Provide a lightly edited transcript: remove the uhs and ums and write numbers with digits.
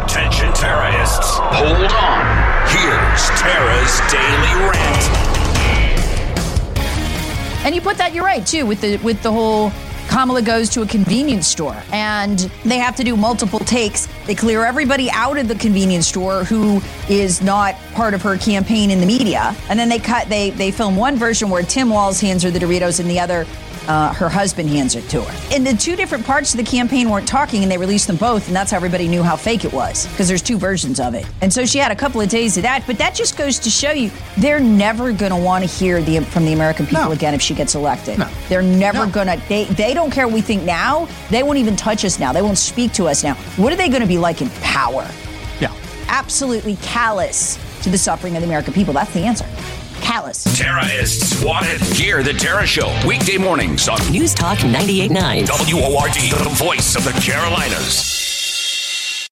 Attention terrorists. Hold on. Here's Tara's Daily Rant. And you put that, you're right, too, with the whole Kamala goes to a convenience store and they have to do multiple takes. They clear everybody out of the convenience store who is not part of her campaign in the media. And then they film one version where Tim Walz hands her the Doritos and the other, her husband hands it to her. And the two different parts of the campaign weren't talking and they released them both. And that's how everybody knew how fake it was because there's two versions of it. And so she had a couple of days of that. But that just goes to show you they're never going to want to hear from the American people again if she gets elected. No. They're never going to. They don't care what we think now. They won't even touch us now. They won't speak to us now. What are they going to be like in power? Yeah. Absolutely callous to the suffering of the American people. That's the answer. Callous. Terrorists wanted. Hear the Tara Show. Weekday mornings on News Talk 98.9. WORD, the voice of the Carolinas.